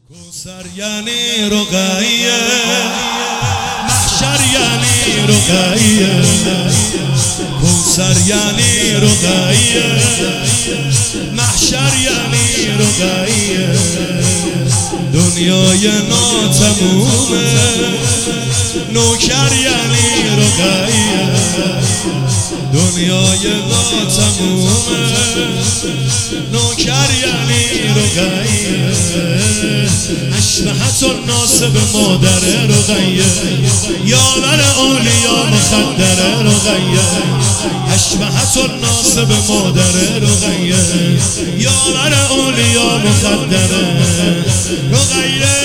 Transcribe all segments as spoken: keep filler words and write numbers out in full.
کوثر یعنی رقیه، محشر یعنی رقیه، کوثر یعنی رقیه، محشر یعنی رقیه، دنیای ناتمومه، نوکر یعنی رقیه، دنیای ناتمومه، نوکر یعنی رقیه، اشبهت الناس به مادر رقیه، یاور اولیا مخدر رقیه، اشبهت الناس به مادر رقیه، یاور اولیا مخدر رقیه،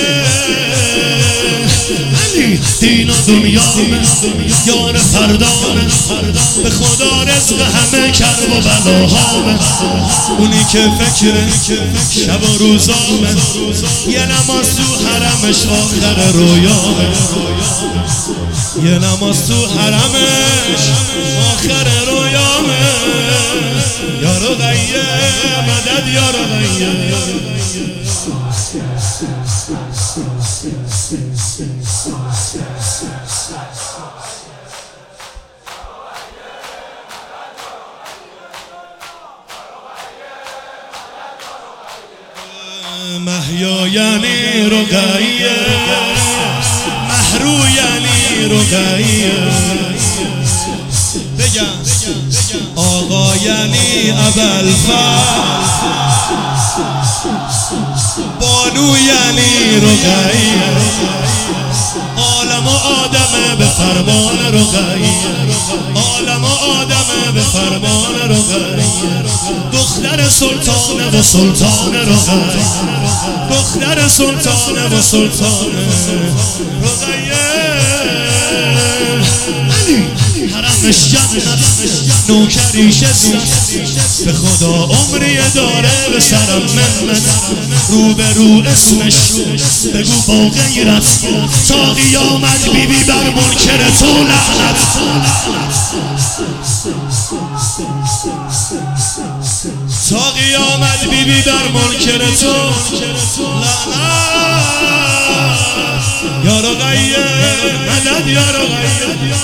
علی دین و دنیا یار فردانه، به خدا رزق همه کرب و بلاهامه، اونی که فکر شب و روزامه، یه نماز تو حرمش آخر رویامه، یه نماز تو حرمش آخر رویامه، یا رقیه مدد یا رقیه. محیا یعنی رقیه، محرو یعنی رقیه، بگم آقا یعنی ابوالفضل، بانو یعنی رقیه، عالم و آدم به فرمان رقیه، عالم و آدم به فرمان رقیه، دختر سلطانه و سلطان رقیه، دختر سلطانه و سلطان رقیه، حرمش جنت نوکریش است، به خدا عمری داره به سرم منت، رو به رو اسمش بگو با غیرت، تا قیامت بی بی بر منکر تو لعنت، تا قیامت بی بی بر منکر تو لعنت، یا رقیه مدد یا رقیه.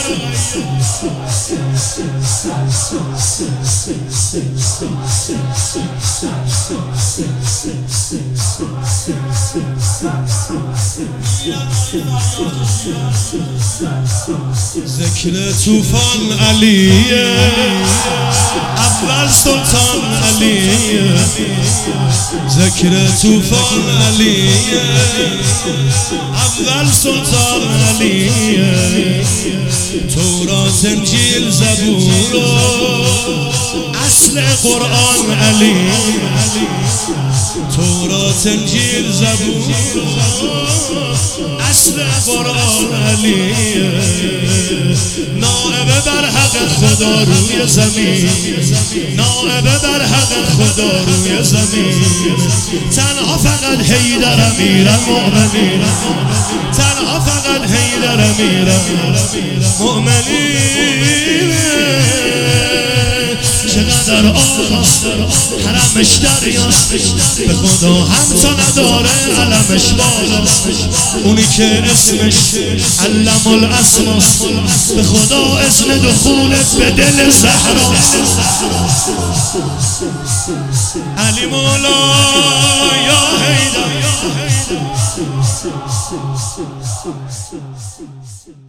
ذکر طوفان علیه، اول سلطان علیه، ذکر طوفان علیه، اول سلطان علیه، تورات انجیل زبور و اصل قرآن علیه، تورات انجیل زبور اصل قرآن علیه، نائب بر حق خدا روی زمین، نائب بر حق خدا روی زمین، تنها فقط حیدر امیر المؤمنین، تنها فقط حیدر امیر المؤمنین، چقدر آقاست حرمش دریاست، به خدا همتا نداره علمش بالاست، اونی که اسمش علم الاسماست، به خدا اسم دخولت به دل زهراست، علی مولا یا حیدر.